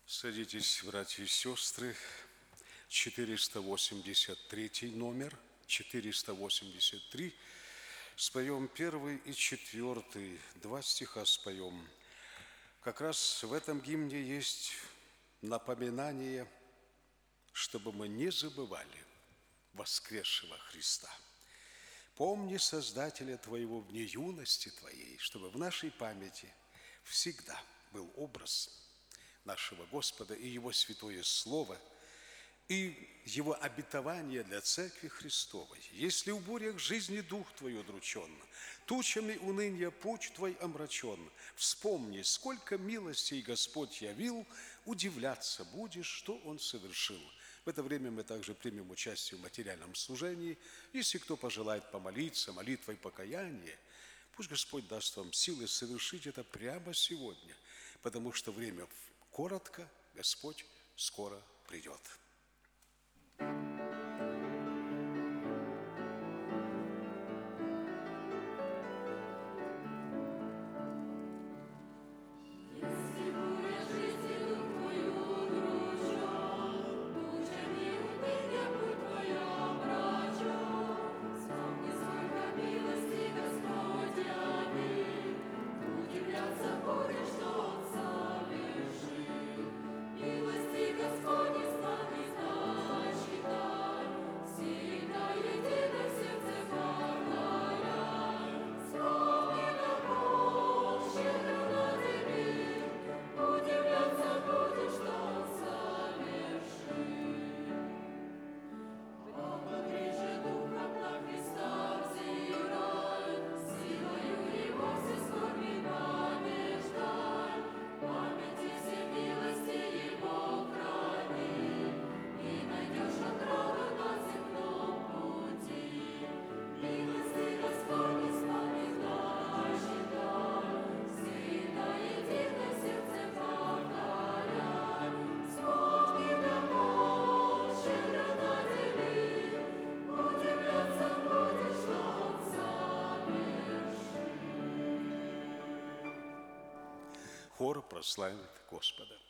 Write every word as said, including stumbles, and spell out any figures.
Садитесь, братья и сестры. четыреста восемьдесят третий номер, четыреста восемьдесят три. Споем первый и четвертый, два стиха споем. Как раз в этом гимне есть напоминание, чтобы мы не забывали воскресшего Христа. Помни Создателя твоего в дни юности твоей, чтобы в нашей памяти всегда был образ нашего Господа и Его святое Слово, и Его обетование для Церкви Христовой. Если в бурях жизни дух твой удручен, тучами уныния путь твой омрачен, вспомни, сколько милостей Господь явил, удивляться будешь, что Он совершил. В это время мы также примем участие в материальном служении. Если кто пожелает помолиться молитвой покаяния, пусть Господь даст вам силы совершить это прямо сегодня, потому что время коротко, Господь скоро придет. Хор прославит Господа.